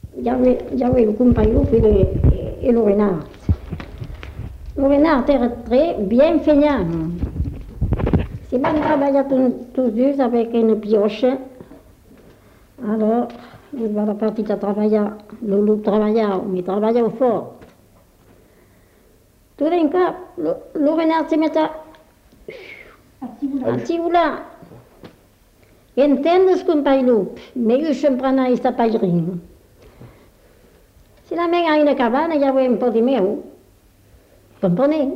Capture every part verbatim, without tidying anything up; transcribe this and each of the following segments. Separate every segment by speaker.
Speaker 1: il y avait, il y avait le compagnon et le, et le renard. Le renard était très bien feignant. Si on travaillait tous, tous deux avec une pioche, alors il va partir à travailler, le loup travaillait, mais travaillait au fort. Tout d'un coup, le, le renard se met à tiouler. Entende ce qu'on paye loup, mais je ne prends pas ça paye rien. Si la mère a une cabane, il y avait un peu de miel. Comprenez?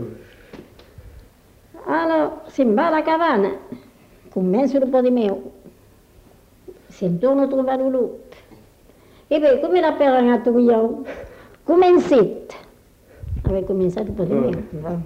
Speaker 1: Alors, si on va à la cabane, commence le pot de miel. Si on tourne trouver le loup. Et bien, comme il a perdu un tout, commencez. Avait commencé le pot de miel.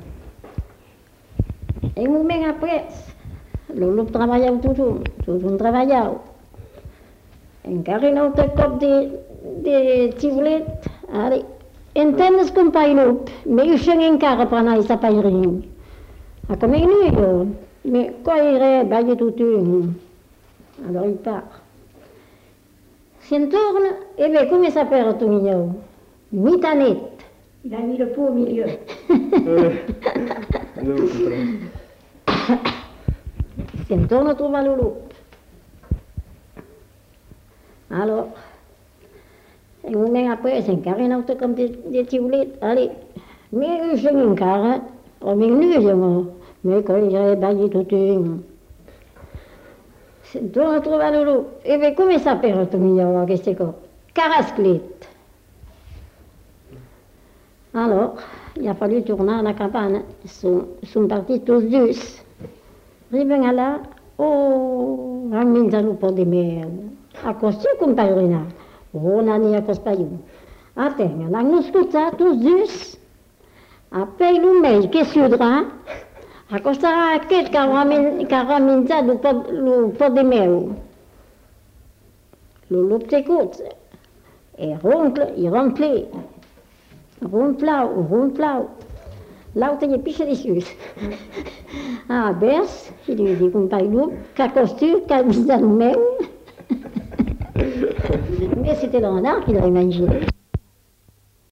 Speaker 1: Et un moment après, le loup travaillait toujours, toujours travaillait. Encara un altre cop de, de xiulet, allez, entendre ce qu'on paye loup, mais je sais encara per anar a paye rien. A com ell no jo, mais quand il est baillé tout un, alors il part. S'en tourne, et bien, comment ça perd tout millor? Mitanet.
Speaker 2: Il a mis le pot au milieu.
Speaker 1: S'en tourne a trobar le loup. Alors, un moment après, s'encara un altre com de, de xiulet, allez, mais je sais encara, o mi nulla, mais quand il est baillé tout un. S'en tourne a trobar le loup. Et bien, comment ça perd tout millor, aquest cop? Carasclet. Alors, il a fallu tourner à la cabane. Ils sont, ils sont partis tous deux. Arrivant là, oh, han menjat el pot de mel. Acosti com paio renard. Oh, nani acos paio. Atenha, han nascut tous dos. A pell un mell que sudrà, acostarà aquest que ha menjat el pot, el pot de mel. El lup s'acut, i roncle, i roncle. Ronflau, ronflau. L'altre gli piscia di sus. Ah, bes, il lui dit un paio loup, qu'a costu, qu'a menjat el meu. Mais c'était le renard qui l'avait mangé.